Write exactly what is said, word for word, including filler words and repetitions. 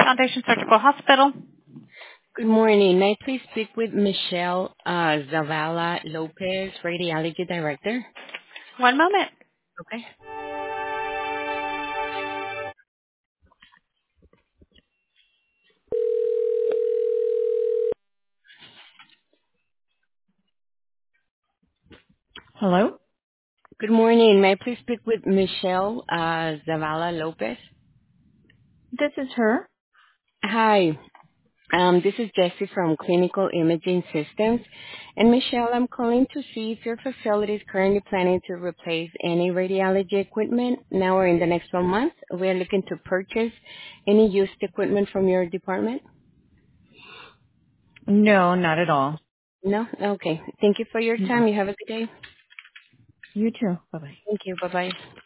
Foundation Surgical Hospital. Good morning. May I please speak with Michelle uh, Zavala Lopez, Radiology Director? One moment. Okay. Hello? Good morning. May I please speak with Michelle uh, Zavala Lopez? This is her. Hi. Um, this is Jessie from Clinical Imaging Systems. And Michelle, I'm calling to see if your facility is currently planning to replace any radiology equipment now or in the next twelve months. We are looking to purchase any used equipment from your department. No, not at all. No? Okay. Thank you for your Mm-mm. time. You have a good day. You too. Bye-bye. Thank you. Bye-bye.